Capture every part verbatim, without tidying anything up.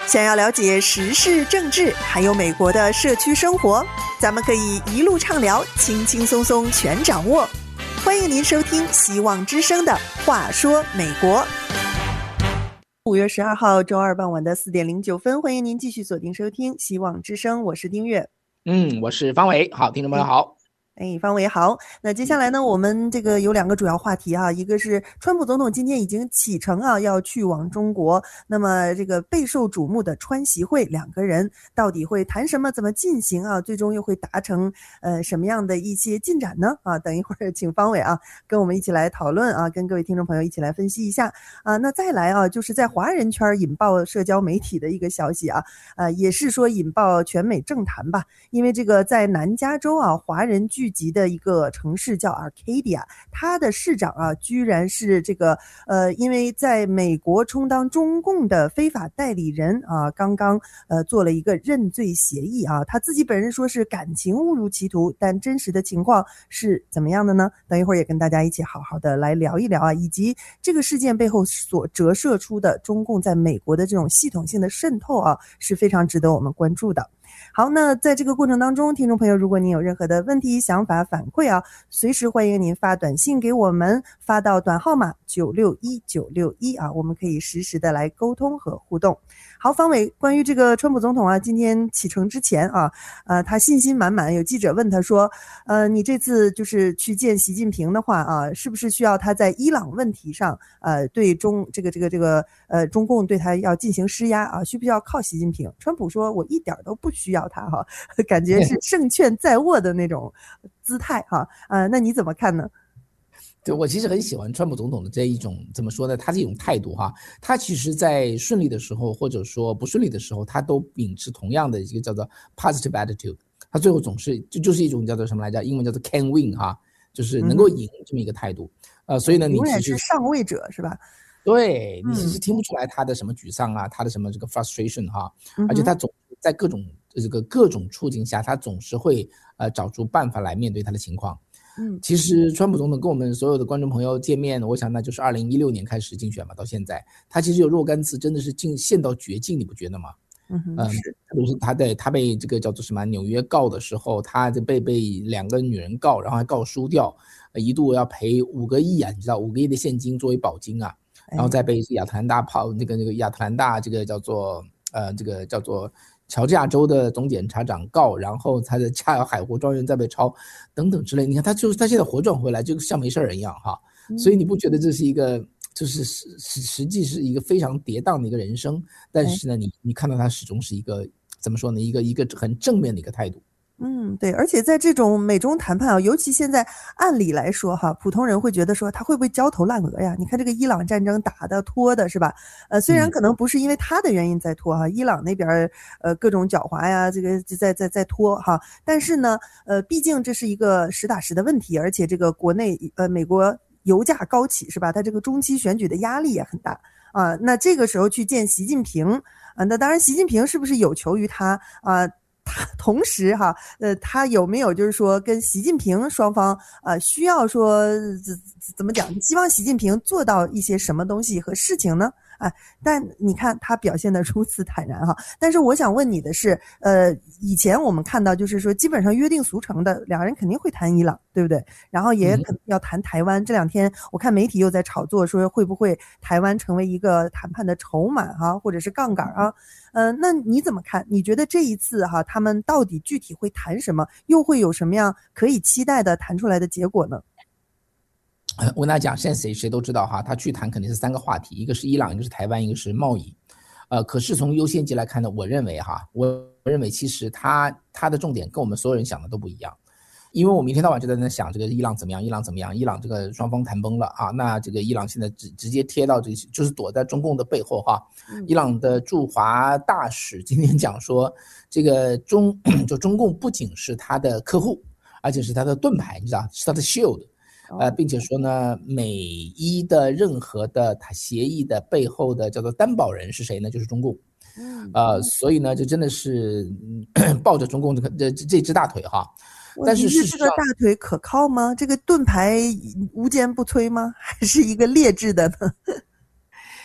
想要了解时事政治，还有美国的社区生活，咱们可以一路畅聊，轻轻松松全掌握。欢迎您收听希望之声的话说美国。五月十二号周二傍晚的四点零九分，欢迎您继续锁定收听希望之声，我是丁月。 嗯，我是方伟。好，听众朋友好。 哎，方伟好。那接下来呢，我们这个有两个主要话题啊，一个是川普总统今天已经启程啊，要去往中国。那么这个备受瞩目的川习会，两个人到底会谈什么，怎么进行啊？最终又会达成呃什么样的一些进展呢？啊，等一会儿请方伟啊跟我们一起来讨论啊，跟各位听众朋友一起来分析一下啊。那再来啊，就是在华人圈引爆社交媒体的一个消息啊，呃，也是说引爆全美政坛吧，因为这个在南加州啊，华人聚集的一个城市叫 Arcadia， 它的市长啊，居然是这个呃，因为在美国充当中共的非法代理人啊，刚刚呃做了一个认罪协议啊，他自己本人说是感情误入歧途，但真实的情况是怎么样的呢？等一会儿也跟大家一起好好的来聊一聊啊，以及这个事件背后所折射出的中共在美国的这种系统性的渗透啊，是非常值得我们关注的。好，那在这个过程当中，听众朋友，如果您有任何的问题、想法、反馈啊，随时欢迎您发短信给我们，发到短号码九六一九六一啊，我们可以实时的来沟通和互动。好，方伟，关于这个川普总统啊，今天启程之前啊，呃，他信心满满，有记者问他说，呃，你这次就是去见习近平的话啊，是不是需要他在伊朗问题上，呃，对中这个这个这个呃中共对他要进行施压啊，需不需要靠习近平？川普说，我一点都不需要他哈，感觉是胜券在握的那种姿态哈，呃，那你怎么看呢？ 对，我其实很喜欢川普总统的这一种怎么说呢？他这种态度哈，他其实在顺利的时候或者说不顺利的时候，他都秉持同样的一个叫做 positive attitude， 他最后总是就就是一种叫做什么来着？英文叫做 can win 哈，就是能够赢这么一个态度。嗯、呃，所以呢，你永远其实是上位者是吧？ 对，你其实听不出来他的什么沮丧啊，他的什么这个 frustration 哈， 嗯、 而且他总在各种这个各种处境下，他总是会呃找出办法来面对他的情况。 嗯， 其实川普总统跟我们所有的观众朋友见面，我想那就是二零一六年开始竞选嘛，到现在他其实有若干次真的是进陷到绝境，你不觉得吗？ 嗯哼，是， 特别是他在他被这个叫做什么纽约告的时候，他就被被两个女人告，然后还告输掉，一度要赔五个亿啊，你知道五个亿的现金作为保金啊，然后再被亚特兰大跑那个那个亚特兰大这个叫做呃这个叫做。乔治亚州的总检察长告，然后他的恰尔海湖庄园再被抄，等等之类。你看他就是他现在活转回来，就像没事人一样哈。所以你不觉得这是一个，就是实实际是一个非常跌宕的一个人生？但是呢，你你看到他始终是一个怎么说呢？一个一个很正面的一个态度。 嗯，对，而且在这种美中谈判啊，尤其现在按理来说哈，普通人会觉得说他会不会焦头烂额呀？你看这个伊朗战争打的拖的是吧？呃，虽然可能不是因为他的原因在拖哈，伊朗那边呃各种狡猾呀，这个在在在拖哈，但是呢，呃，毕竟这是一个实打实的问题，而且这个国内呃美国油价高企是吧？它这个中期选举的压力也很大啊。那这个时候去见习近平啊，那当然习近平是不是有求于他啊？他同时哈，呃，他有没有就是说跟习近平双方呃需要说怎么讲？希望习近平做到一些什么东西和事情呢？啊，但你看他表现得如此坦然哈。但是我想问你的是，呃，以前我们看到就是说基本上约定俗成的，两个人肯定会谈伊朗，对不对？然后也肯定要谈台湾。这两天我看媒体又在炒作说会不会台湾成为一个谈判的筹码哈，或者是杠杆啊？呃，那你怎么看？你觉得这一次哈，他们到底具体会谈什么？又会有什么样可以期待的谈出来的结果呢？ 我跟大家讲，现在谁谁都知道哈，他去谈肯定是三个话题，一个是伊朗，一个是台湾，一个是贸易。呃，可是从优先级来看呢，我认为哈，我认为其实他他的重点跟我们所有人想的都不一样，因为我们一天到晚就在那想这个伊朗怎么样，伊朗怎么样，伊朗这个双方谈崩了啊，那这个伊朗现在直直接贴到这个，就是躲在中共的背后哈。伊朗的驻华大使今天讲说，这个中就中共不仅是他的客户，而且是他的盾牌，你知道，是他的 shield。呃，并且说呢，美伊的任何的协议的背后的叫做担保人是谁呢？就是中共。呃，所以呢，就真的是抱着中共这个这这只大腿哈。但是事实上， 这个大腿可靠吗？这个盾牌无坚不摧吗？还是一个劣质的呢？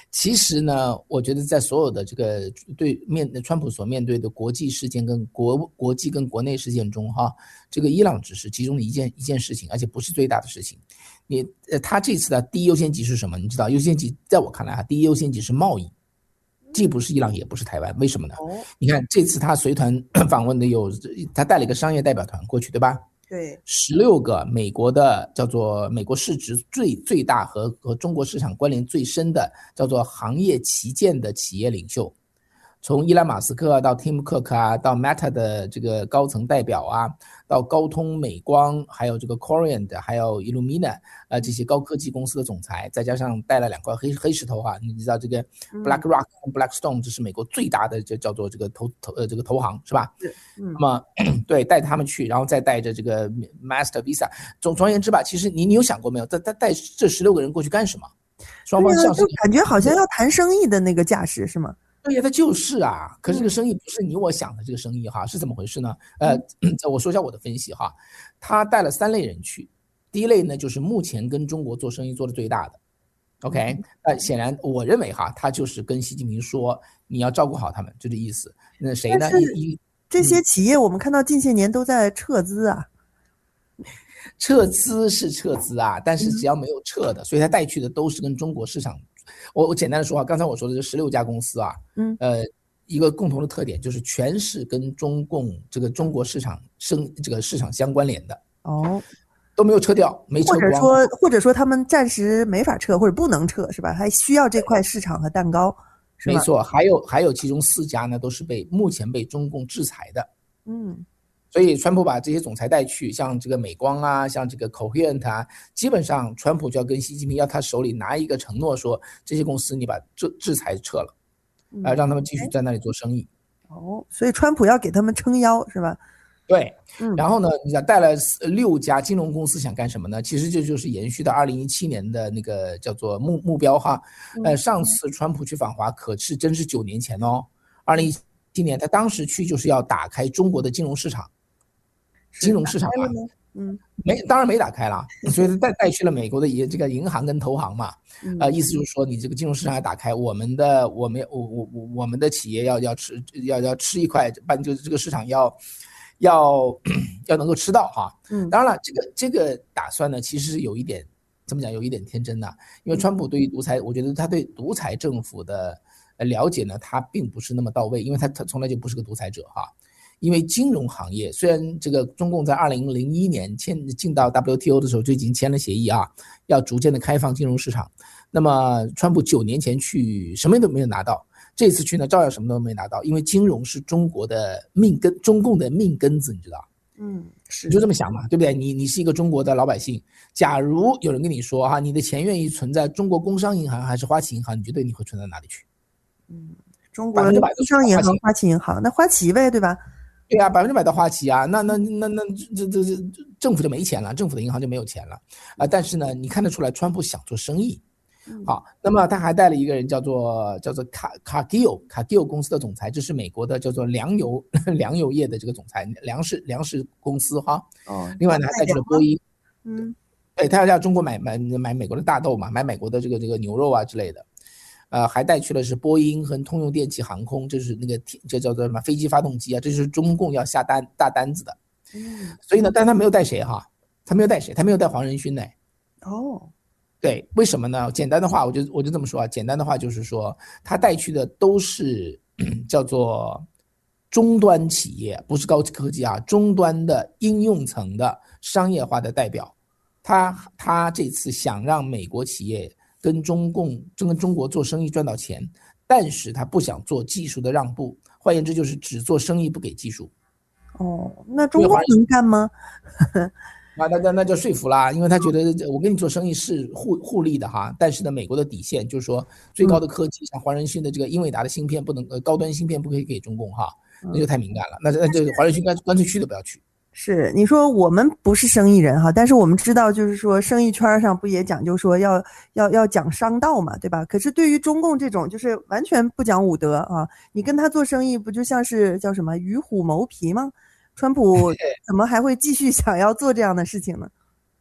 其实呢，我觉得在所有的这个对面川普所面对的国际事件跟国国际跟国内事件中，哈，这个伊朗只是其中的一件一件事情，而且不是最大的事情。你呃，他这次的第一优先级是什么？你知道，优先级在我看来啊，第一优先级是贸易，既不是伊朗也不是台湾，为什么呢？你看这次他随团访问的有，他带了一个商业代表团过去，对吧？ 对， 十六个美国的叫做美国市值最最大和和中国市场关联最深的叫做行业旗舰的企业领袖，从伊朗马斯克到 Tim Cook 啊，到 Meta 的这个高层代表啊，到高通、美光，还有这个 Corient， 还有 Illumina 呃这些高科技公司的总裁，再加上带了两块黑黑石头啊，你知道这个 BlackRock 和 Blackstone 这是美国最大的就叫做这个投投呃这个投行是吧？ 嗯， 那么对带他们去，然后再带着这个 Master Visa， 总总而言之吧，其实你你有想过没有，带带带这十六个人过去干什么？双方像是、 啊、就感觉好像要谈生意的那个架势是吗？ 对呀，他就是啊，可是这个生意不是你我想的这个生意哈，是怎么回事呢？呃，我说一下我的分析哈，他带了三类人去，第一类呢就是目前跟中国做生意做的最大的 ，OK， 那显然我认为哈，他就是跟习近平说你要照顾好他们，就这意思。那谁呢？一这些企业我们看到近些年都在撤资啊。 撤资是撤资啊，但是只要没有撤的，所以他带去的都是跟中国市场。我我简单的说啊，刚才我说的这十六家公司啊，嗯，呃，一个共同的特点就是全是跟中共这个中国市场生这个市场相关联的哦， 都没有撤掉，没撤光。 或者说或者说他们暂时没法撤或者不能撤是吧？还需要这块市场和蛋糕，是吧？ 没错，还有还有其中四家呢都是被目前被中共制裁的， 嗯。 所以川普把这些总裁带去，像这个美光啊，像这个 Coherent 啊，基本上川普就要跟习近平要他手里拿一个承诺，说这些公司你把制制裁撤了，呃，让他们继续在那里做生意。 哦，所以川普要给他们撑腰是吧？ 对，然后呢，你想带了六家金融公司想干什么呢？其实这就是延续到二零一七年的那个叫做目目标哈。呃，上次川普去访华可是真是九年前哦，二零一七年他当时去就是要打开中国的金融市场。金融市场啊，嗯，没，当然没打开了，所以带带去了美国的这个银行跟投行嘛，呃，意思就是说你这个金融市场要打开，我们的我们我我我我们的企业要要吃要要吃一块，把就是这个市场要要要能够吃到哈，嗯，当然了，这个这个打算呢，其实是有一点怎么讲，有一点天真的，因为川普对于独裁，我觉得他对独裁政府的了解呢，他并不是那么到位，因为他他从来就不是个独裁者哈。因为金融行业虽然这个中共在二零零一年签进到 W T O 的时候就已经签了协议啊，要逐渐的开放金融市场。那么川普九年前去什么都没有拿到，这次去呢照样什么都没拿到，因为金融是中国的命根，中共的命根子，你知道？嗯，是，你就这么想嘛，对不对？你你是一个中国的老百姓，假如有人跟你说哈，你的钱愿意存在中国工商银行还是花旗银行，你觉得你会存在哪里去？ 嗯，中国的工商银行、花旗银行，那花旗呗，对吧？ 对啊，百分之百的花旗啊，那那那那这这这政府就没钱了，政府的银行就没有钱了啊。但是呢，你看得出来，川普想做生意，好，那么他还带了一个人叫做叫做卡卡基欧卡基欧公司的总裁，这是美国的叫做粮油粮油业的这个总裁，粮食粮食公司哈。哦。另外呢，还带去了波音，嗯，对，他要在中国买买买美国的大豆嘛，买美国的这个这个牛肉啊之类的。呃，还带去的是波音和通用电气航空，这是那个这叫做什么飞机发动机啊，这就是中共要下单大单子的。嗯，所以呢，但他没有带谁哈，他没有带谁，他没有带黄仁勋呢。哦，对，为什么呢？简单的话，我就我就这么说啊，简单的话就是说，他带去的都是叫做终端企业，不是高科技啊，终端的应用层的商业化的代表。他他这次想让美国企业跟中共跟中国做生意赚到钱，但是他不想做技术的让步，换言之就是只做生意不给技术。 哦，那中国能干吗？ 那那那就说服啦，因为他觉得我跟你做生意是互互利的哈，但是呢，美国的底线就是说最高的科技，像黄仁勋的这个英伟达的芯片不能呃高端芯片不可以给中共哈，那就太敏感了。那那这黄仁勋干干脆去都不要去。 是，你说我们不是生意人哈，但是我们知道，就是说生意圈上不也讲究说要要要讲商道嘛，对吧？可是对于中共这种就是完全不讲武德啊，你跟他做生意不就像是叫什么与虎谋皮吗？川普怎么还会继续想要做这样的事情呢？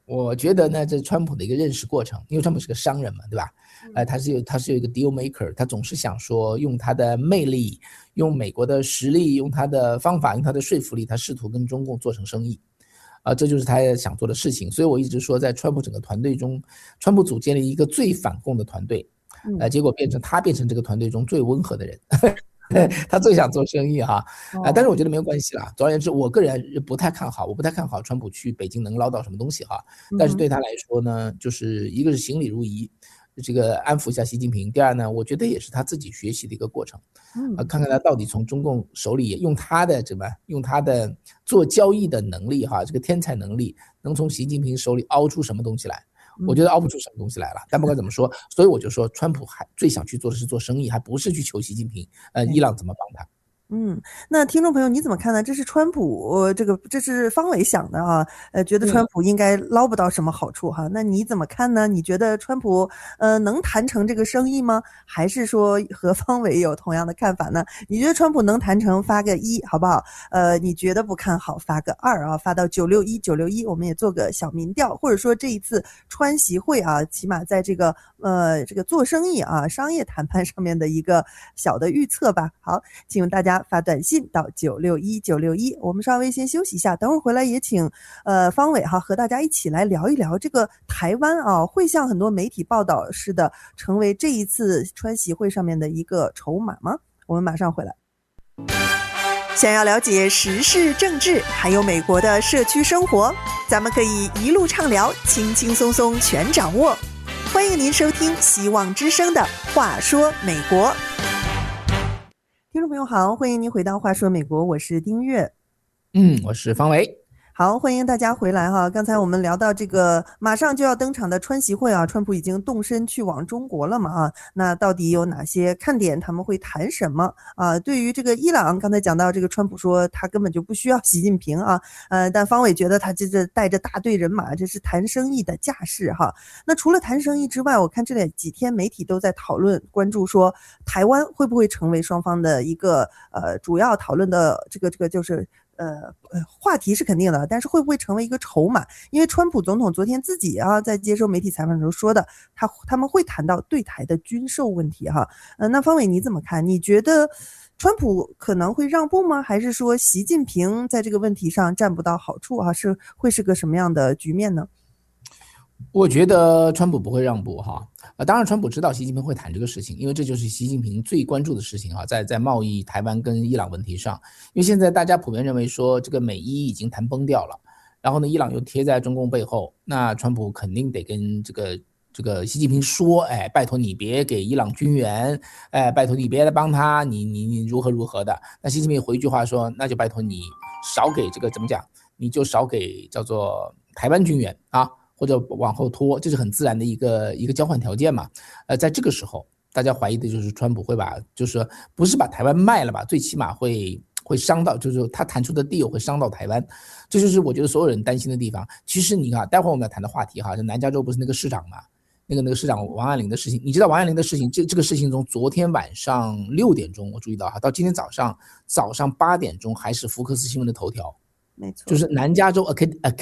我觉得呢，这是川普的一个认识过程，因为川普是个商人嘛，对吧？呃，他是有他是有一个 deal maker，他总是想说用他的魅力，用美国的实力，用他的方法，用他的说服力，他试图跟中共做成生意。啊、呃，这就是他想做的事情。所以我一直说，在川普整个团队中，川普组建了一个最反共的团队，呃，结果变成他变成这个团队中最温和的人。他最想做生意哈，啊，但是我觉得没有关系啦。总而言之，我个人不太看好，我不太看好川普去北京能捞到什么东西哈。但是对他来说呢，就是一个是行礼如仪，这个安抚一下习近平。第二呢，我觉得也是他自己学习的一个过程，啊，看看他到底从中共手里用他的什么，用他的做交易的能力哈，这个天才能力，能从习近平手里凹出什么东西来。我觉得凹不出什么东西来了，但不管怎么说，所以我就说，川普还最想去做的是做生意，还不是去求习近平，呃，伊朗怎么帮他。 嗯，那听众朋友你怎么看呢？这是川普，呃、这个这是方伟想的啊，呃，觉得川普应该捞不到什么好处哈。那你怎么看呢？你觉得川普呃能谈成这个生意吗？还是说和方伟有同样的看法呢？你觉得川普能谈成，发个一好不好？呃，你觉得不看好，发个二啊，发到九六一九六一，我们也做个小民调，或者说这一次川习会啊，起码在这个呃这个做生意啊商业谈判上面的一个小的预测吧。好，请大家发短信到九六一九六一，我们稍微先休息一下，等会儿回来也请呃方伟哈和大家一起来聊一聊这个台湾啊，会像很多媒体报道似的成为这一次川习会上面的一个筹码吗？我们马上回来。想要了解时事政治还有美国的社区生活，咱们可以一路畅聊，轻轻松松全掌握。欢迎您收听希望之声的话说美国。听众朋友好，欢迎您回到话说美国，我是丁月。 嗯，我是方维。 好，欢迎大家回来哈。刚才我们聊到这个马上就要登场的川习会啊，川普已经动身去往中国了嘛啊，那到底有哪些看点？他们会谈什么啊？对于这个伊朗，刚才讲到这个川普说他根本就不需要习近平啊，呃，但方伟觉得他这这带着大队人马，这是谈生意的架势哈。那除了谈生意之外，我看这几天媒体都在讨论关注说，台湾会不会成为双方的一个呃主要讨论的这个这个就是。呃呃，话题是肯定的，但是会不会成为一个筹码？因为川普总统昨天自己啊在接受媒体采访的时候说的，他他们会谈到对台的军售问题哈。呃，那方伟你怎么看？你觉得川普可能会让步吗？还是说习近平在这个问题上占不到好处啊？是会是个什么样的局面呢？ 我觉得川普不会让步哈，呃，当然川普知道习近平会谈这个事情，因为这就是习近平最关注的事情哈，在在贸易、台湾跟伊朗问题上，因为现在大家普遍认为说这个美伊已经谈崩掉了，然后呢，伊朗又贴在中共背后，那川普肯定得跟这个这个习近平说，哎，拜托你别给伊朗军援，哎，拜托你别来帮他，你你你如何如何的，那习近平回一句话说，那就拜托你少给这个怎么讲，你就少给叫做台湾军援啊。或者往后拖，这是很自然的一个一个交换条件嘛。呃，在这个时候，大家怀疑的就是川普会把，就是不是把台湾卖了吧，最起码会会伤到，就是他谈出的 deal 会伤到台湾，这就是我觉得所有人担心的地方。其实你看，待会儿我们要谈的话题哈，就南加州不是那个市长嘛，那个那个市长王安林的事情，你知道王安林的事情，这这个事情从昨天晚上六点钟我注意到哈，到今天早上早上八点钟还是福克斯新闻的头条。 没错， 就是南加州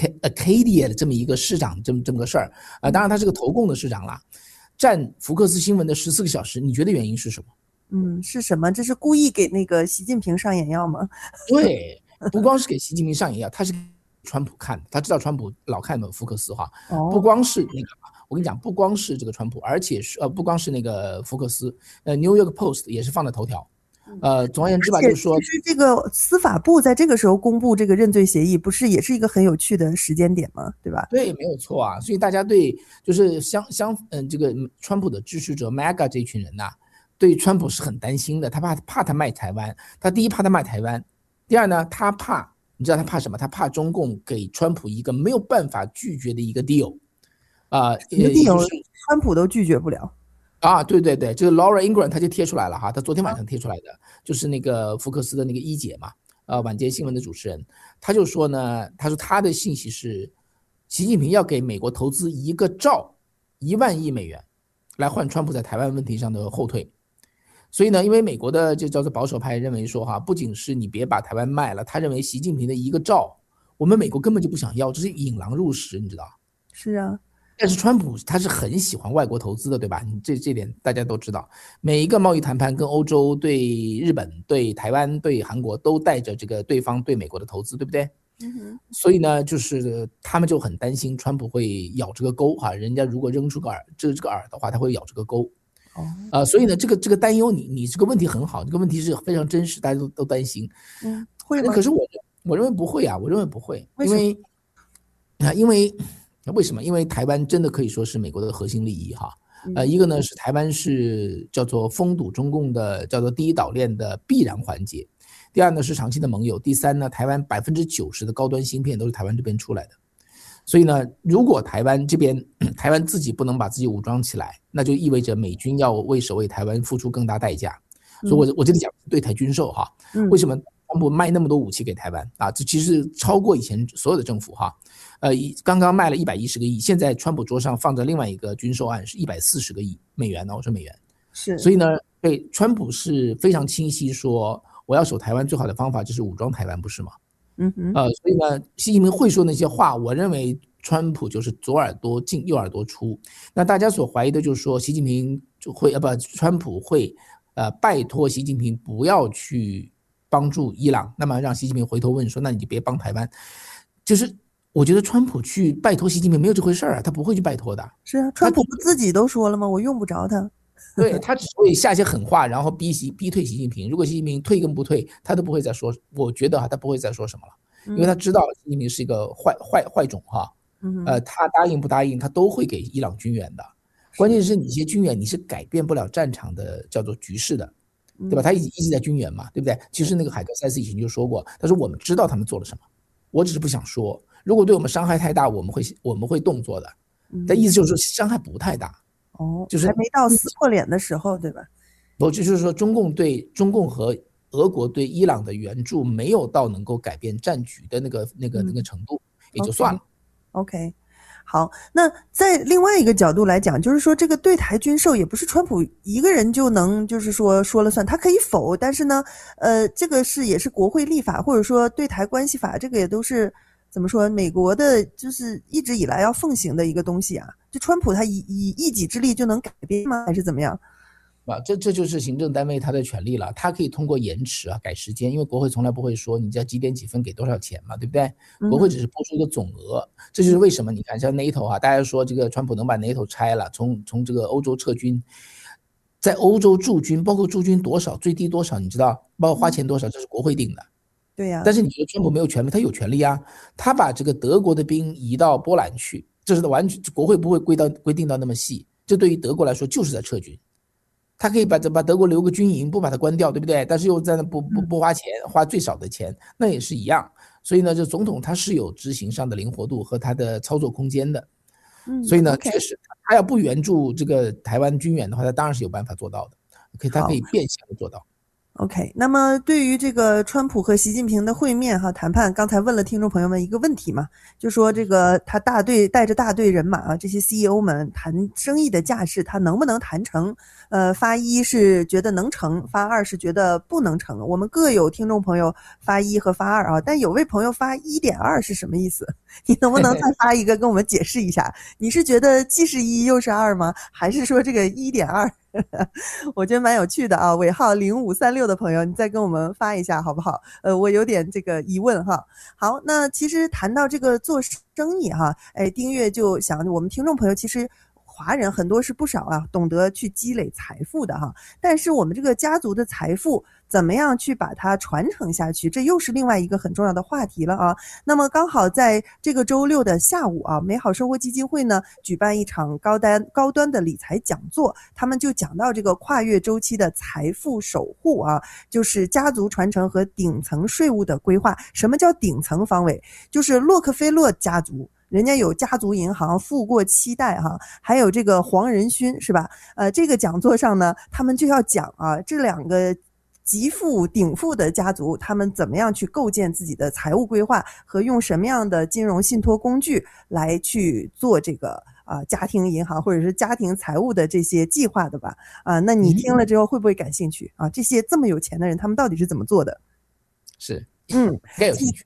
Acadia 的这么一个市长，这么这么个事儿啊，当然他是个投共的市长啦，占福克斯新闻的十四个小时，你觉得原因是什么？ 嗯，是什么？这是故意给那个习近平上眼药吗？ 对，不光是给习近平上眼药，他是给川普看的，他知道川普老看福克斯哈，不光是那个。我跟你讲，不光是这个川普，而且是呃，不光是那个福克斯，呃， New York Post 也是放在头条。呃，总而言之吧，就是说， 其实这个司法部在这个时候公布这个认罪协议，不是也是一个很有趣的时间点吗？对吧？ 对，没有错啊。所以大家对就是相相嗯，这个川普的支持者 M A G A 这一群人呐、啊，对川普是很担心的。他怕怕他卖台湾，他第一怕他卖台湾，第二呢，他怕你知道他怕什么？他怕中共给川普一个没有办法拒绝的一个 deal 啊、呃， 什么 deal 川普都拒绝不了。 啊，对对对，这个 Laura Ingraham 他就贴出来了哈，他昨天晚上贴出来的，就是那个福克斯的那个一姐嘛，呃，晚间新闻的主持人，他就说呢，他说他的信息是，习近平要给美国投资一个兆一万亿美元，来换川普在台湾问题上的后退。所以呢，因为美国的就叫做保守派认为说哈，不仅是你别把台湾卖了，他认为习近平的一个兆，我们美国根本就不想要，这是引狼入室，你知道。 是啊。 但是川普他是很喜欢外国投资的，对吧？你这这点大家都知道，每一个贸易谈判跟欧洲、对日本、对台湾、对韩国都带着这个对方对美国的投资，对不对？ 嗯哼。 所以呢，就是他们就很担心川普会咬这个钩哈，人家如果扔出个饵，这这个饵的话，他会咬这个钩。 哦。 呃，所以呢，这个这个担忧你，你这个问题很好，这个问题是非常真实，大家都都担心。 嗯，会吗？ 可是我我认为不会啊，我认为不会， 为什么？ 因为啊，因为为什么？因为台湾真的可以说是美国的核心利益哈。呃，一个呢是台湾是叫做封堵中共的叫做第一岛链的必然环节，第二呢是长期的盟友，第三呢台湾百分之九十的高端芯片都是台湾这边出来的。所以呢，如果台湾这边台湾自己不能把自己武装起来，那就意味着美军要为守卫台湾付出更大代价。所以我我这里讲对台军售哈，为什么川普卖那么多武器给台湾啊？这其实超过以前所有的政府哈。呃，刚刚卖了一百一十个亿，现在川普桌上放着另外一个军售案是一百四十个亿美元呢，我说美元。 是。 所以呢，对川普是非常清晰说，我要守台湾最好的方法就是武装台湾，不是吗？ 嗯哼。 呃，所以呢，习近平会说那些话，我认为川普就是左耳朵进右耳朵出。那大家所怀疑的就是说，习近平就会呃不，川普会呃拜托习近平不要去帮助伊朗，那么让习近平回头问说，那你就别帮台湾。就是我觉得川普去拜托习近平没有这回事啊，他不会去拜托的。 是啊，川普不自己都说了吗？我用不着他。 对，他只会下些狠话，然后逼习逼退习近平。如果习近平退跟不退，他都不会再说。我觉得哈，他不会再说什么了，因为他知道习近平是一个坏坏坏种哈。呃，他答应不答应，他都会给伊朗军援的。关键是你一些军援，你是改变不了战场的叫做局势的，对吧？他一直一直在军援嘛，对不对？其实那个海格塞斯以前就说过，他说我们知道他们做了什么，我只是不想说。如果对我们伤害太大，我们会我们会动作的。但意思就是说伤害不太大。 哦， 就是还没到撕破脸的时候，对吧？ 不，就是说中共对中共和俄国对伊朗的援助没有到能够改变战局的那个那个那个程度，也就算了。 OK， 好，那在另外一个角度来讲，就是说这个对台军售也不是川普一个人就能就是说说了算，他可以否，但是呢，呃，这个是也是国会立法或者说对台关系法，这个也都是怎么说，美国的就是一直以来要奉行的一个东西啊。就川普他以以一己之力就能改变吗？还是怎么样？ 啊，这这就是行政单位他的权利了，他可以通过延迟啊改时间，因为国会从来不会说你要几点几分给多少钱嘛，对不对？国会只是拨出一个总额，这就是为什么你看像 NATO 啊，大家说这个川普能把 NATO 拆了，从从这个欧洲撤军，在欧洲驻军，包括驻军多少，最低多少，你知道，包括花钱多少，这是国会定的。 对呀。 但是你觉得川普没有权利？他有权利啊，他把这个德国的兵移到波兰去，这是完全国会不会规到规定到那么细，这对于德国来说就是在撤军。他可以把把德国留个军营，不把它关掉，对不对？但是又在那不不不花钱，花最少的钱，那也是一样。所以呢，这总统他是有执行上的灵活度和他的操作空间的。所以呢，确实他要不援助这个台湾军援的话，他当然是有办法做到的，可以他可以变相的做到。 OK， 那么对于这个川普和习近平的会面哈谈判，刚才问了听众朋友们一个问题嘛，就说这个他大队带着大队人马啊，这些 C E O 们谈生意的架势，他能不能谈成？呃，发一是觉得能成，发二是觉得不能成。我们各有听众朋友发一和发二啊，但有位朋友发 一点二 是什么意思？你能不能再发一个跟我们解释一下？你是觉得既是一又是二吗？还是说这个 一点二？我觉得蛮有趣的啊，尾号零五三六的朋友，你再跟我们发一下好不好？呃，我有点这个疑问哈。好，那其实谈到这个做生意哈，哎，丁月就想，我们听众朋友其实华人很多是不少啊，懂得去积累财富的哈。但是我们这个家族的财富怎么样去把它传承下去，这又是另外一个很重要的话题了啊。那么刚好在这个周六的下午啊，美好生活基金会呢举办一场高端高端的理财讲座，他们就讲到这个跨越周期的财富守护啊，就是家族传承和顶层税务的规划。什么叫顶层方位？就是洛克菲勒家族。人家有家族银行富过七代哈，还有这个黄仁勋是吧？呃，这个讲座上呢，他们就要讲啊，这两个极富顶富的家族，他们怎么样去构建自己的财务规划，和用什么样的金融信托工具来去做这个啊、呃、家庭银行或者是家庭财务的这些计划的吧？啊、呃，那你听了之后会不会感兴趣啊？这些这么有钱的人，他们到底是怎么做的？ 是， 嗯， 该有兴趣。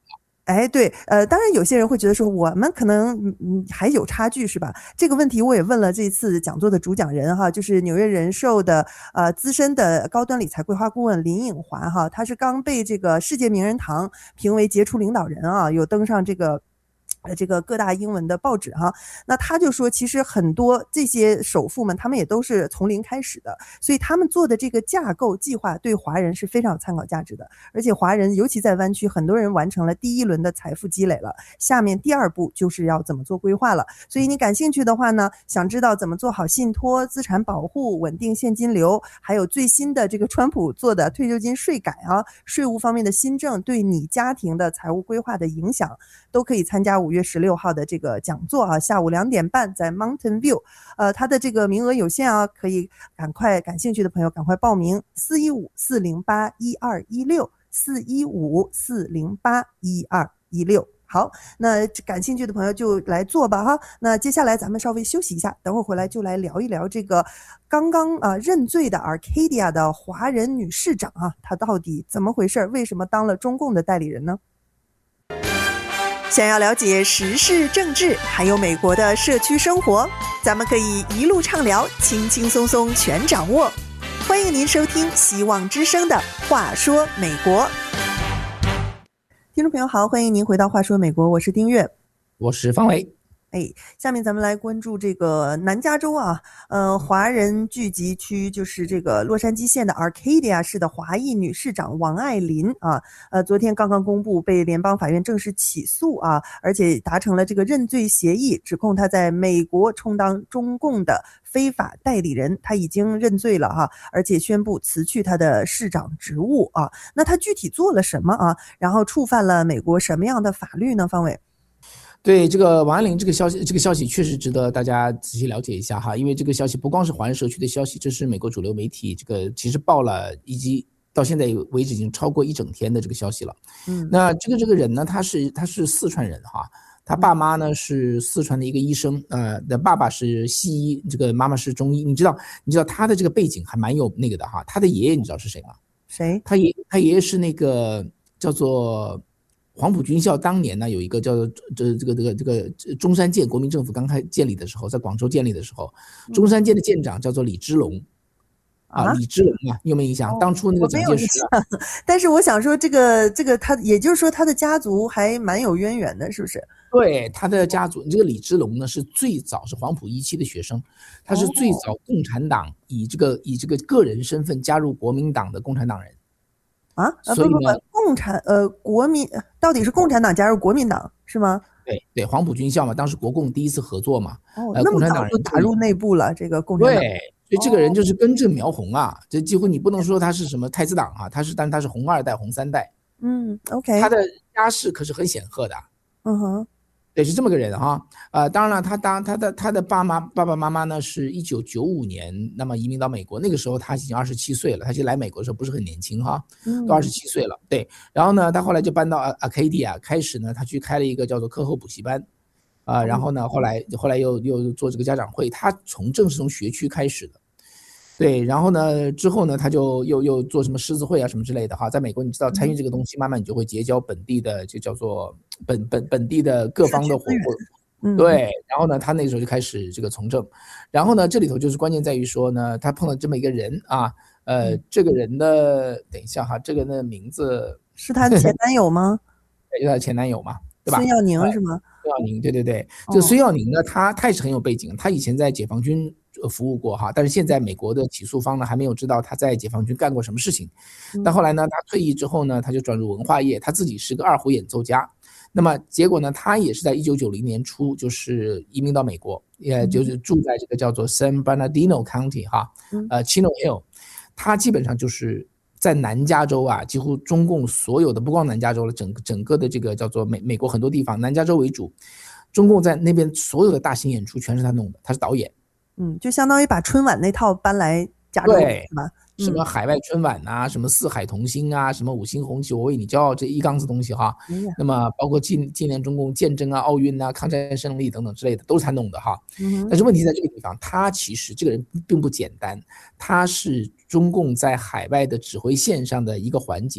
哎，对，呃，当然有些人会觉得说我们可能嗯还有差距是吧？这个问题我也问了这次讲座的主讲人哈，就是纽约人寿的呃资深的高端理财规划顾问林颖环哈，他是刚被这个世界名人堂评为杰出领导人啊，有登上这个。呃，这个各大英文的报纸哈，那他就说，其实很多这些首富们，他们也都是从零开始的，所以他们做的这个架构计划对华人是非常有参考价值的。而且华人尤其在湾区，很多人完成了第一轮的财富积累了，下面第二步就是要怎么做规划了。所以你感兴趣的话呢，想知道怎么做好信托、资产保护、稳定现金流，还有最新的这个川普做的退休金税改啊，税务方面的新政对你家庭的财务规划的影响，都可以参加五月十六号的这个讲座啊，下午两点半在 Mountain View， 呃，它的这个名额有限啊，可以赶快感兴趣的朋友赶快报名，四一五四零八一二一六，四一五四零八一二一六。好，那感兴趣的朋友就来做吧哈。那接下来咱们稍微休息一下，等会儿回来就来聊一聊这个刚刚啊认罪的 Arcadia 的华人女市长啊，她到底怎么回事？为什么当了中共的代理人呢？想要了解时事政治还有美国的社区生活，咱们可以一路畅聊，轻轻松松全掌握。欢迎您收听希望之声的话说美国。听众朋友好，欢迎您回到话说美国，我是丁月， 我是方伟。 哎，下面咱们来关注这个南加州啊，呃，华人聚集区，就是这个洛杉矶县的 Arcadia 市的华裔女市长王爱琳啊，呃，昨天刚刚公布被联邦法院正式起诉啊，而且达成了这个认罪协议，指控她在美国充当中共的非法代理人，她已经认罪了哈、啊，而且宣布辞去她的市长职务啊。那她具体做了什么啊？然后触犯了美国什么样的法律呢？方伟？ 对这个王爱玲这个消息，这个消息确实值得大家仔细了解一下哈，因为这个消息不光是华人社区的消息，这是美国主流媒体这个其实报了，以及到现在为止已经超过一整天的这个消息了。嗯，那这个这个人呢，他是他是四川人哈，他爸妈呢是四川的一个医生，呃，的爸爸是西医，这个妈妈是中医。你知道你知道他的这个背景还蛮有那个的哈，他的爷爷你知道是谁吗？ 谁？ 他爷他爷爷是那个叫做。黄埔军校当年呢，有一个叫做这这个这个这个中山舰国民政府刚开建立的时候，在广州建立的时候，中山舰的舰长叫做李之龙，啊，李之龙啊，你有没有印象？当初那个蒋介石、啊， 但是我想说，这个这个他，也就是说他的家族还蛮有渊源的，是不是？ 对，他的家族，这个李之龙呢是最早是黄埔一期的学生，他是最早共产党以这个以这个个人身份加入国民党的共产党人。 啊，所以呢，共产呃国民到底是共产党加入国民党是吗？ 对对，黄埔军校嘛，当时国共第一次合作嘛， 哦，呃，那么早就打入内部了，这个共产党。 对，所以这个人就是根正苗红啊，这几乎你不能说他是什么太子党啊，他是，但是他是红二代、红三代。 嗯 ，OK。 他的家世可是很显赫的。 嗯哼。 对，是这么个人哈，呃，当然了，他当他的他的爸妈爸爸妈妈呢是一九九五年那么移民到美国，那个时候他已经二十七岁了，他其实来美国的时候不是很年轻哈，都二十七岁了，对，然后呢，他后来就搬到 Arcadia， 开始呢，他去开了一个叫做课后补习班，啊、呃，然后呢，后来后来又又做这个家长会，他从正是从学区开始的。对，然后呢，之后呢，他就又又做什么狮子会啊什么之类的哈，在美国你知道参与这个东西，慢慢你就会结交本地的，就叫做本本本地的各方的伙伴，对，然后呢，他那个时候就开始这个从政，然后呢，这里头就是关键在于说呢，他碰到这么一个人啊，呃，这个人的等一下哈，这个人的名字是他的前男友吗？ 对，就是他的前男友嘛，对吧？ 孙耀宁是吗？ 孙耀宁，对对对，这孙耀宁呢，他他也是很有背景，他以前在解放军服务过哈，但是现在美国的起诉方呢还没有知道他在解放军干过什么事情。但后来呢，他退役之后呢，他就转入文化业，他自己是个二胡演奏家。那么结果呢，他也是在一九九零年初就是移民到美国，也就是住在这个叫做 San Bernardino County 哈，呃 Chino Hill， 他基本上就是在南加州啊，几乎中共所有的不光南加州了，整个整个的这个叫做美美国很多地方，南加州为主，中共在那边所有的大型演出全是他弄的，他是导演。 嗯，就相当于把春晚那套搬来加州，是吧？ 什么海外春晚啊，什么四海同心啊，什么五星红旗我为你骄傲，这一缸子东西哈。那么包括纪纪念中共建政啊、奥运啊、抗战胜利等等之类的，都是他弄的哈。但是问题在这个地方，他其实这个人并不简单，他是中共在海外的指挥线上的一个环节。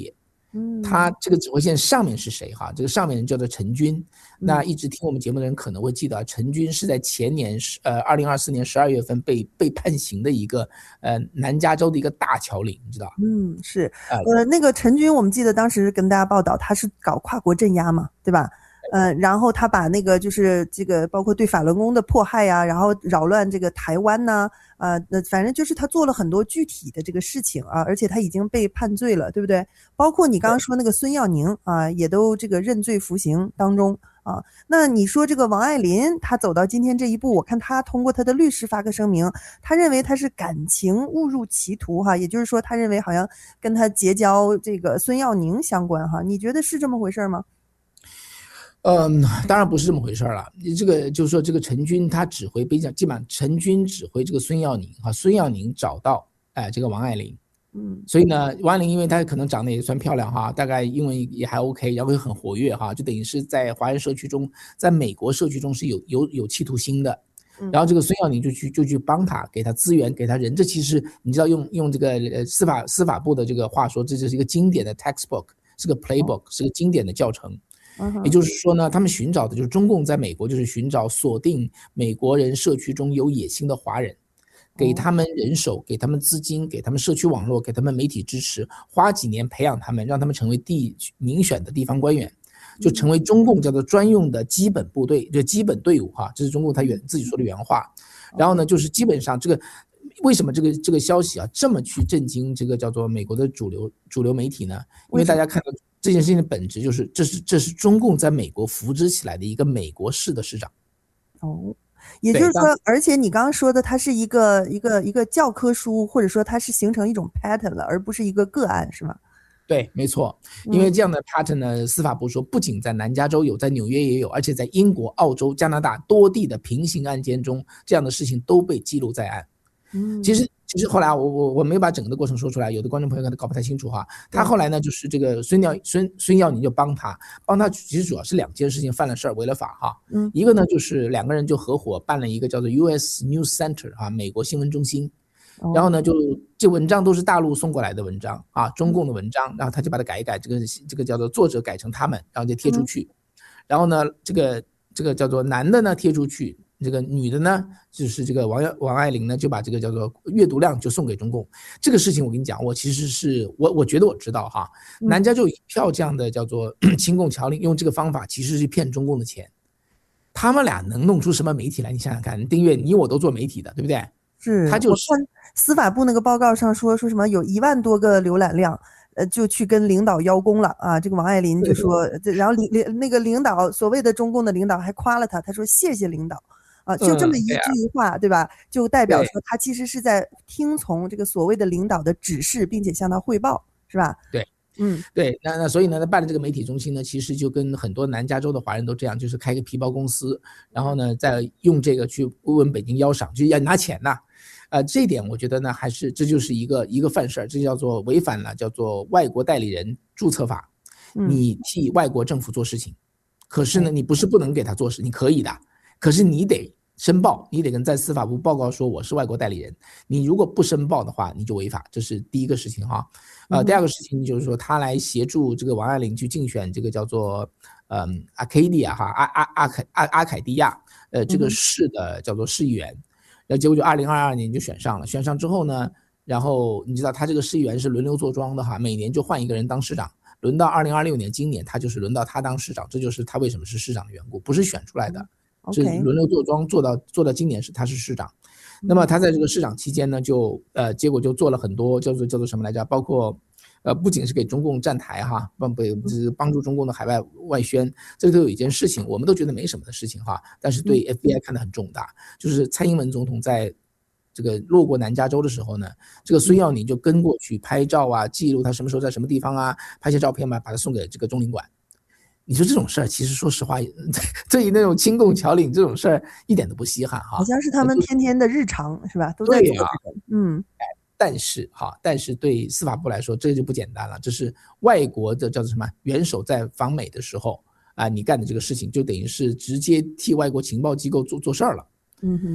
他嗯这个指挥线上面是谁哈？这个上面人叫做陈军。那一直听我们节目的人可能会记得，陈军是在前年呃二零二四年十二月份被被判刑的一个呃南加州的一个大侨领，你知道？ 嗯，是， 呃呃，那个陈军，我们记得当时跟大家报道，他是搞跨国镇压嘛，对吧？呃，然后他把那个就是这个包括对法轮功的迫害呀、然后扰乱这个台湾呐、啊，呃，那反正就是他做了很多具体的这个事情啊，而且他已经被判罪了，对不对？包括你刚刚说那个孙耀宁啊，也都这个认罪服刑当中啊。那你说这个王爱林，他走到今天这一步，我看他通过他的律师发个声明，他认为他是感情误入歧途哈，也就是说他认为好像跟他结交这个孙耀宁相关哈，你觉得是这么回事吗？ 嗯，当然不是这么回事了。这个就是说，这个陈军他指挥，基本上陈军指挥这个孙耀宁哈，孙耀宁找到哎这个王爱玲， 嗯， 所以呢，王爱玲因为她可能长得也算漂亮哈，大概英文也还 OK， 然后又很活跃哈，就等于是在华人社区中，在美国社区中是有有有企图心的。然后这个孙耀宁就去就去帮他，给他资源，给他人。这其实你知道用用这个呃司法司法部的这个话说，这就是一个经典的 textbook， 是个 playbook， 是个经典的教程。也就是说呢，他们寻找的就是中共在美国就是寻找锁定美国人社区中有野心的华人，给他们人手，给他们资金，给他们社区网络，给他们媒体支持，花几年培养他们，让他们成为地民选的地方官员，就成为中共叫做专用的基本部队，就基本队伍哈，这是中共他原自己说的原话。然后呢，就是基本上这个。为什么这个这个消息啊这么去震惊这个叫做美国的主流主流媒体呢？因为大家看到这件事情的本质就是这是这是中共在美国扶植起来的一个美国式的市长。 哦，也就是说，而且你刚刚说的，它是一个一个一个教科书，或者说它是形成一种 pattern 了，而不是一个个案，是吗？ 对，没错，因为这样的 pattern 呢，司法部说不仅在南加州有，在纽约也有，而且在英国、澳洲、加拿大多地的平行案件中，这样的事情都被记录在案。 嗯， 其实其实后来我我我没有把整个的过程说出来，有的观众朋友可能搞不太清楚哈。他后来呢，就是这个孙耀孙孙耀宁就帮他帮他，其实主要是两件事情犯了事儿，违了法哈。嗯，一个呢就是两个人就合伙办了一个叫做 U S News Center 啊，美国新闻中心。然后呢，就这文章都是大陆送过来的文章啊，中共的文章，然后他就把它改一改，这个这个叫做作者改成他们，然后就贴出去。然后呢，这个这个叫做男的呢贴出去，这个女的呢就是这个王王爱玲呢就把这个叫做阅读量就送给中共。这个事情我跟你讲，我其实是我我觉得我知道哈，南加州一票这样的叫做亲共侨领用这个方法其实是骗中共的钱。他们俩能弄出什么媒体来？你想想看，丁月你我都做媒体的，对不对？ 是， 他就是我看司法部那个报告上说说什么有一万多个浏览量，呃，就去跟领导邀功了啊。这个王爱林就说，然后领领那个领导所谓的中共的领导还夸了他，他说谢谢领导啊，就这么一句话，嗯对啊、对吧？就代表说他其实是在听从这个所谓的领导的指示，并且向他汇报，是吧？ 对。 嗯， 对，那那所以呢，他办了这个媒体中心呢，其实就跟很多南加州的华人都这样，就是开个皮包公司，然后呢，再用这个去问北京要赏，就要拿钱呐、啊。呃，这一点我觉得呢，还是这就是一个一个犯事儿，这叫做违反了叫做外国代理人注册法，你替外国政府做事情，可是呢，你不是不能给他做事，你可以的，可是你得申报，你得跟在司法部报告说我是外国代理人，你如果不申报的话，你就违法，这是第一个事情哈。呃，第二个事情就是说，他来协助这个王爱玲去竞选这个叫做嗯阿凯迪亚哈阿阿阿凯阿阿凯迪亚呃这个市的叫做市议员，然后结果就二零二二年就选上了，选上之后呢，然后你知道他这个市议员是轮流坐庄的哈，每年就换一个人当市长，轮到二零二六年今年他就是轮到他当市长，这就是他为什么是市长的缘故，不是选出来的。是轮流坐庄做到做到今年是他是市长，那么他在这个市长期间呢，就呃结果就做了很多叫做叫做什么来着，包括呃不仅是给中共站台哈，帮帮助中共的海外外宣，这都有一件事情，我们都觉得没什么的事情哈，但是对 F B I 看得很重大，就是蔡英文总统在这个路过南加州的时候呢，这个孙耀宁就跟过去拍照啊，记录他什么时候在什么地方啊，拍些照片嘛，把他送给这个中领馆。你说这种事儿，其实说实话，对于那种亲共侨领这种事儿，一点都不稀罕哈。 好像是他们天天的日常，是吧？都在做这个。嗯， 但是哈，但是对司法部来说，这就不简单了。这是外国的叫做什么元首在访美的时候啊，你干的这个事情，就等于是直接替外国情报机构做做事儿了。 嗯哼。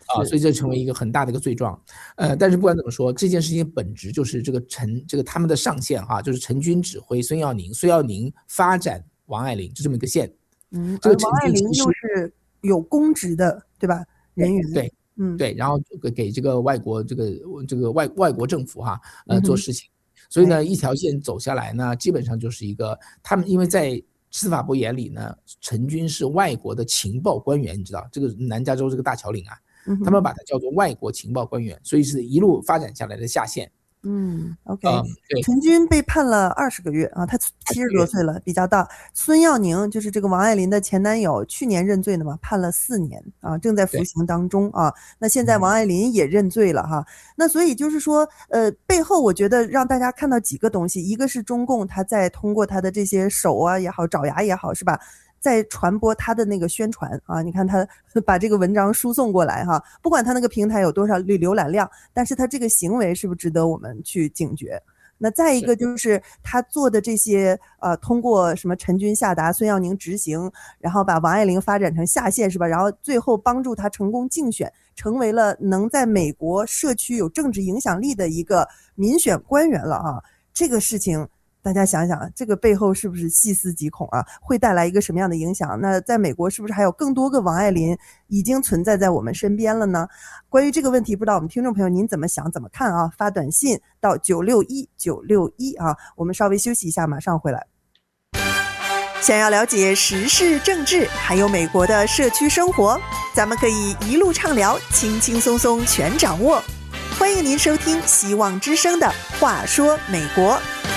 啊，所以这成为一个很大的一个罪状。呃，但是不管怎么说，这件事情本质就是这个陈这个他们的上线哈，就是陈军指挥孙耀宁，孙耀宁发展王爱玲就这么一个线。 嗯， 这个陈王爱玲军其实又是有公职的，对吧？人员对。 嗯， 对，然后给给这个外国这个这个外外国政府哈，呃， 嗯、 做事情，所以呢，一条线走下来呢，基本上就是一个他们因为在司法部眼里呢，陈军是外国的情报官员，你知道这个南加州这个大桥岭啊， 嗯、 他们把它叫做外国情报官员，所以是一路发展下来的下线。 嗯 ，OK，、 嗯、 陈军被判了二十个月啊，他七十多岁了，比较大。孙耀宁就是这个王爱玲的前男友，去年认罪的嘛，判了四年啊，正在服刑当中啊。那现在王爱玲也认罪了哈。那所以就是说，呃，背后我觉得让大家看到几个东西，一个是中共他在通过他的这些手啊也好，爪牙也好，是吧？在传播他的那个宣传啊，你看他把这个文章输送过来哈，不管他那个平台有多少浏览量，但是他这个行为是不是值得我们去警觉？那再一个就是他做的这些呃，通过什么陈军下达，孙耀宁执行，然后把王爱玲发展成下线是吧？然后最后帮助他成功竞选，成为了能在美国社区有政治影响力的一个民选官员了啊！这个事情。大家想想，这个背后是不是细思极恐啊？会带来一个什么样的影响？那在美国是不是还有更多个王爱玲已经存在在我们身边了呢？关于这个问题，不知道我们听众朋友您怎么想、怎么看啊？发短信到九六一九六一啊，我们稍微休息一下，马上回来。想要了解时事政治，还有美国的社区生活，咱们可以一路畅聊，轻轻松松全掌握。欢迎您收听希望之声的话说美国。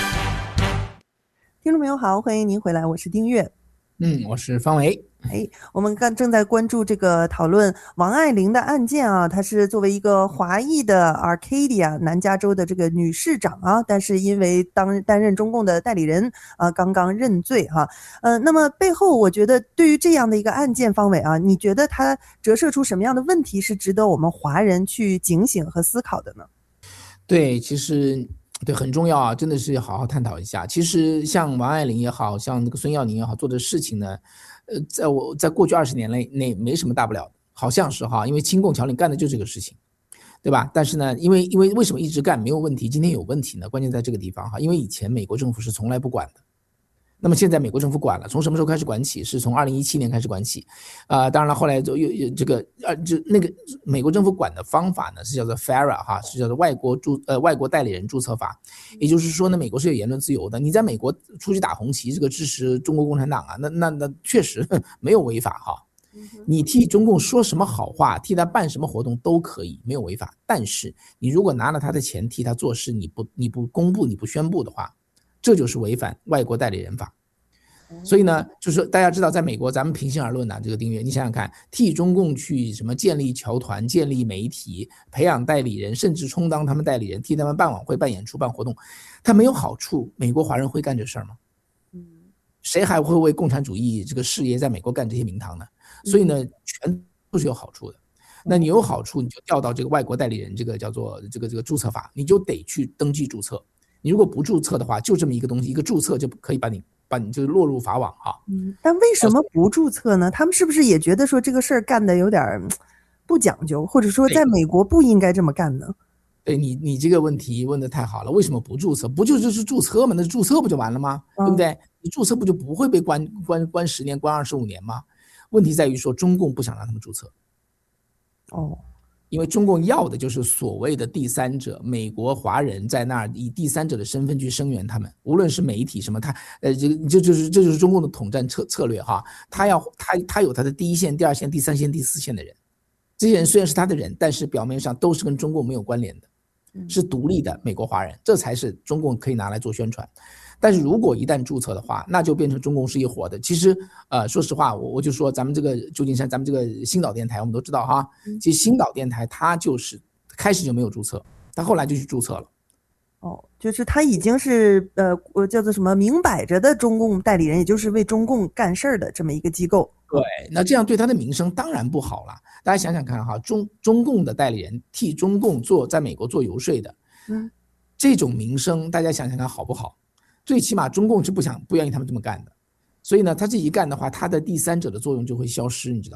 听众朋友好，欢迎您回来，我是丁月。 嗯，我是方维。 哎，我们刚正在关注这个讨论王爱玲的案件啊，她是作为一个华裔的 Arcadia 南加州的这个女市长啊，但是因为当担任中共的代理人啊，刚刚认罪哈、啊。呃，那么背后我觉得对于这样的一个案件，方伟啊，你觉得它折射出什么样的问题是值得我们华人去警醒和思考的呢？ 对，其实。对，很重要啊，真的是好好探讨一下。其实像王爱玲也好，像那个孙耀宁也好，做的事情呢，呃，在我在过去二十年内内没什么大不了的，好像是哈，因为亲共侨领干的就是这个事情，对吧？但是呢，因为因为为什么一直干没有问题，今天有问题呢？关键在这个地方哈，因为以前美国政府是从来不管的。那么现在美国政府管了，从什么时候开始管起？是从二零一七年开始管起，啊、呃，当然了，后来就又这个呃，就那个美国政府管的方法呢是叫做 F A R A 哈，是叫做外国注呃外国代理人注册法，也就是说呢，美国是有言论自由的，你在美国出去打红旗，这个支持中国共产党啊，那那那确实没有违法哈，你替中共说什么好话，替他办什么活动都可以，没有违法，但是你如果拿了他的钱替他做事，你不你不公布你不宣布的话。这就是违反外国代理人法，所以呢，就是大家知道，在美国，咱们平心而论呢、啊，这个订阅，你想想看，替中共去什么建立侨团、建立媒体、培养代理人，甚至充当他们代理人，替他们办晚会、办演出、办活动，他没有好处，美国华人会干这事儿吗？嗯，谁还会为共产主义这个事业在美国干这些名堂呢？所以呢，全都是有好处的。那你有好处，你就调到这个外国代理人，这个叫做这个这个注册法，你就得去登记注册。你如果不注册的话，就这么一个东西，一个注册就可以把你把你就落入法网哈。 嗯，但为什么不注册呢？他们是不是也觉得说这个事儿干的有点不讲究，或者说在美国不应该这么干呢？ 对你，你这个问题问得太好了。为什么不注册？不就就是注册吗？那注册不就完了吗？嗯、对不对？你注册不就不会被关关关十年、关二十五年吗？问题在于说中共不想让他们注册。 哦。 因为中共要的就是所谓的第三者，美国华人在那儿以第三者的身份去声援他们，无论是媒体什么，他呃，这这就是这就是中共的统战策策略哈。他要他他有他的第一线、第二线、第三线、第四线的人，这些人虽然是他的人，但是表面上都是跟中共没有关联的，是独立的美国华人，这才是中共可以拿来做宣传。但是如果一旦注册的话，那就变成中共是一伙的。其实，呃，说实话，我我就说咱们这个旧金山，咱们这个星岛电台，我们都知道哈。其实星岛电台它就是开始就没有注册，它后来就去注册了。 哦，就是他已经是呃叫做什么明摆着的中共代理人，也就是为中共干事儿的这么一个机构。 对，那这样对他的名声当然不好了。大家想想看哈，中中共的代理人替中共做在美国做游说的，嗯，这种名声大家想想看好不好？最起码中共是不想不愿意他们这么干的，所以呢，他这一干的话，他的第三者的作用就会消失，你知道？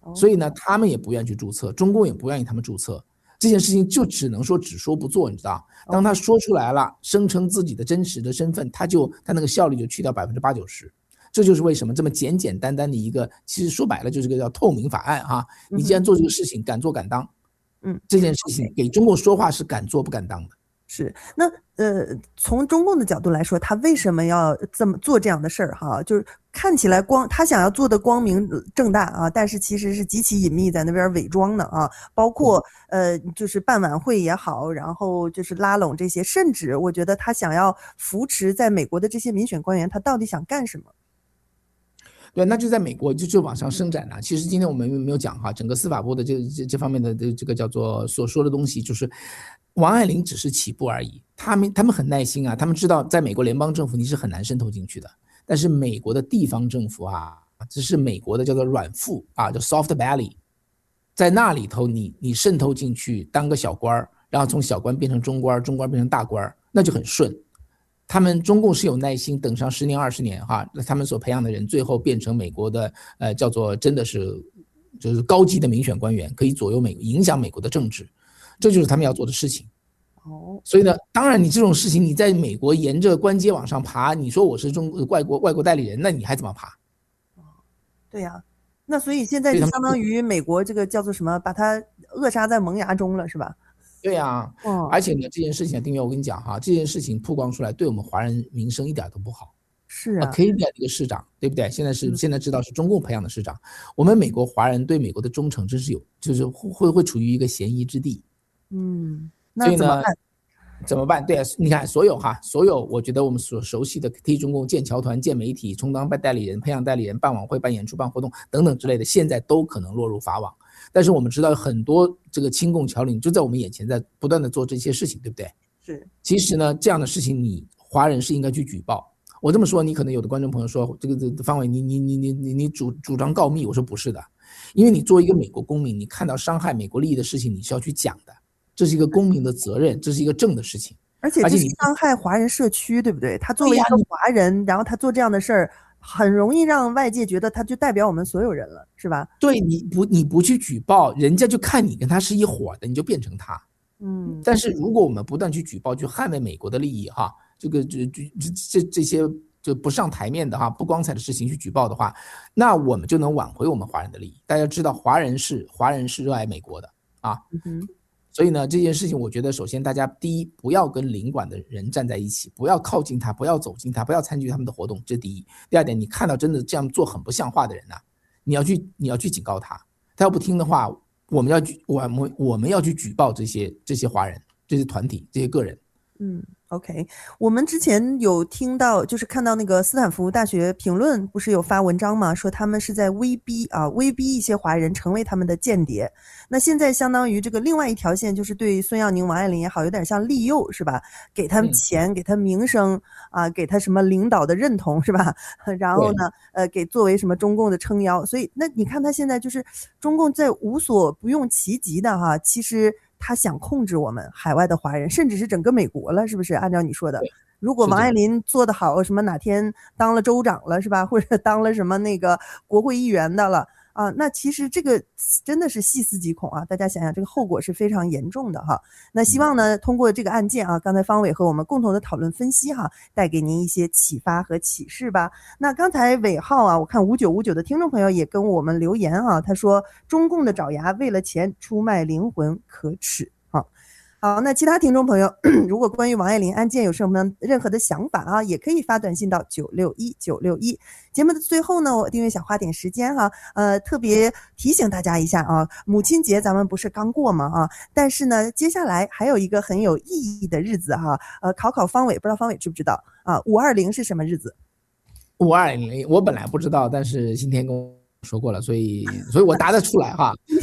所以呢，他们也不愿意去注册，中共也不愿意他们注册。这件事情就只能说只说不做，你知道？当他说出来了，声称自己的真实的身份，他就他那个效率就去掉百分之八九十。这就是为什么这么简简单单的一个，其实说白了就是个叫透明法案哈。你既然做这个事情，敢做敢当，嗯，这件事情给中共说话是敢做不敢当的。 是，那呃，从中共的角度来说，他为什么要这么做这样的事儿哈？就是看起来光他想要做的光明正大啊，但是其实是极其隐秘，在那边伪装的啊。包括呃，就是办晚会也好，然后就是拉拢这些，甚至我觉得他想要扶持在美国的这些民选官员，他到底想干什么？ 对，那就在美国就就往上伸展了。其实今天我们没有讲哈，整个司法部的这这这方面的这个叫做所说的东西，就是王爱玲只是起步而已。他们他们很耐心啊，他们知道在美国联邦政府你是很难渗透进去的，但是美国的地方政府啊，这是美国的叫做软腹啊，叫 soft belly， 在那里头你你渗透进去当个小官，然后从小官变成中官，中官变成大官，那就很顺。他们中共是有耐心等上十年二十年哈，他们所培养的人最后变成美国的呃叫做真的是就是高级的民选官员，可以左右美影响美国的政治，这就是他们要做的事情。哦，所以呢，当然你这种事情你在美国沿着官阶往上爬，你说我是中外国外国代理人，那你还怎么爬？ 对呀、啊，那所以现在就相当于美国这个叫做什么，把它扼杀在萌芽中了，是吧？ 对呀、啊嗯，而且呢，这件事情，丁月，我跟你讲哈，这件事情曝光出来，对我们华人民生一点都不好。 是啊 ，K 的一个市长，对不对？现在是、嗯、现在知道是中共培养的市长，我们美国华人对美国的忠诚真是有，就是会会处于一个嫌疑之地。 嗯，那怎么办？ 怎么办？对、啊，你看所有哈，所有我觉得我们所熟悉的替中共建侨团、建媒体、充当代理人、培养代理人、办晚会、办演出、办活动等等之类的，现在都可能落入法网。但是我们知道很多这个亲共侨领就在我们眼前，在不断的做这些事情，对不对？ 是。 其实呢，这样的事情你华人是应该去举报。我这么说，你可能有的观众朋友说，这个这个方伟，你你你你你你主主张告密，我说不是的，因为你作为一个美国公民，你看到伤害美国利益的事情，你是要去讲的，这是一个公民的责任，这是一个正的事情。 而且这是伤害华人社区，对不对？他作为一个华人，然后他做这样的事儿。很容易让外界觉得他就代表我们所有人了，是吧？ 对，你不你不去举报，人家就看你跟他是一伙的，你就变成他。嗯，但是如果我们不断去举报，去捍卫美国的利益哈，这个这这这这些就不上台面的哈，不光彩的事情去举报的话，那我们就能挽回我们华人的利益。大家知道，华人是华人是热爱美国的啊。嗯，所以呢，这件事情我觉得，首先大家第一，不要跟领馆的人站在一起，不要靠近他，不要走近他，不要参与他们的活动，这是第一。第二点，你看到真的这样做很不像话的人呢、啊，你要去你要去警告他，他要不听的话，我们要去我们我们要去举报这些这些华人、这些团体、这些个人。 嗯 ，OK， 我们之前有听到，就是看到那个斯坦福大学评论不是有发文章吗？说他们是在威逼啊，威逼一些华人成为他们的间谍。那现在相当于这个另外一条线，就是对孙耀宁、王爱玲也好，有点像利诱，是吧？给他们钱，嗯、给他名声啊，给他什么领导的认同，是吧？然后呢，呃，给作为什么中共的撑腰。所以，那你看他现在就是中共在无所不用其极的哈，其实。他想控制我们海外的华人，甚至是整个美国了，是不是？按照你说的，如果王爱玲做得好，什么哪天当了州长了，是吧？或者当了什么那个国会议员的了啊，那其实这个真的是细思极恐啊！大家想想，这个后果是非常严重的哈。那希望呢，通过这个案件啊，刚才方伟和我们共同的讨论分析哈，带给您一些启发和启示吧。那刚才尾号啊，我看五九五九的听众朋友也跟我们留言啊，他说中共的爪牙为了钱出卖灵魂可耻啊。好，那其他听众朋友，如果关于王爱玲案件有什么任何的想法啊，也可以发短信到九六一九六一。节目的最后呢，我订阅想花点时间哈，呃，特别提醒大家一下啊，母亲节咱们不是刚过吗啊？但是呢，接下来还有一个很有意义的日子哈，呃，考考方伟，不知道方伟知不知道啊？五二零是什么日子？ 五二零，我本来不知道，但是今天跟我说过了，所以所以我答得出来哈。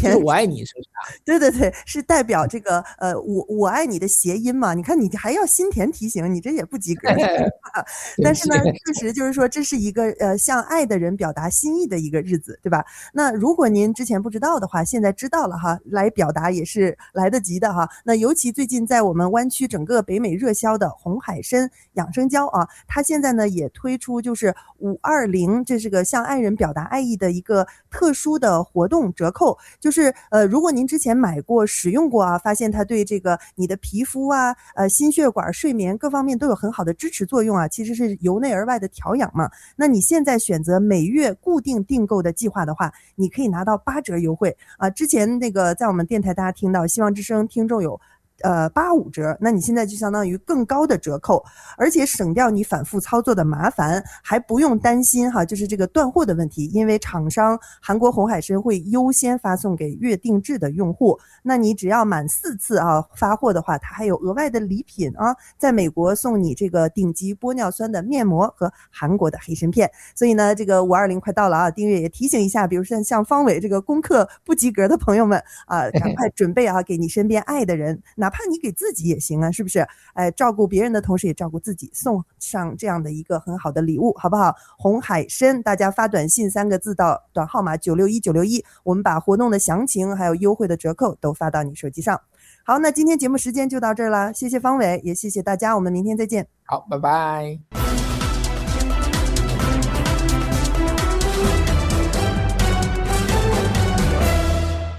甜， 就是我爱你，是不是啊？ 对对对，是代表这个呃我我爱你的谐音嘛？你看你还要心甜提醒，你这也不及格。 对不起。 但是呢，确实就是说这是一个呃向爱的人表达心意的一个日子，对吧？那如果您之前不知道的话，现在知道了哈，来表达也是来得及的哈。那尤其最近在我们湾区整个北美热销的红海参养生胶啊，它现在呢也推出就是五二零，这是个向爱人表达爱意的一个特殊的活动折扣，就是呃如果您之前买过使用过啊，发现它对这个你的皮肤啊、呃心血管、睡眠各方面都有很好的支持作用啊，其实是由内而外的调养嘛。那你现在选择每月固定订购的计划的话，你可以拿到八折优惠啊。之前那个在我们电台大家听到希望之声听众有呃八五折，那你现在就相当于更高的折扣，而且省掉你反复操作的麻烦，还不用担心哈，就是这个断货的问题，因为厂商韩国红海参会优先发送给月定制的用户。那你只要满四次啊发货的话，它还有额外的礼品啊，在美国送你这个顶级玻尿酸的面膜和韩国的黑参片。所以呢，这个五二零快到了啊，订阅也提醒一下，比如说像方伟这个功课不及格的朋友们啊，赶快准备啊，给你身边爱的人，哪怕你给自己也行啊，是不是？哎，照顾别人的同时也照顾自己，送上这样的一个很好的礼物，好不好？红海参，大家发短信三个字到短号码九六一九六一，我们把活动的详情还有优惠的折扣都发到你手机上。好，那今天节目时间就到这儿了，谢谢方伟，也谢谢大家，我们明天再见。 好，拜拜。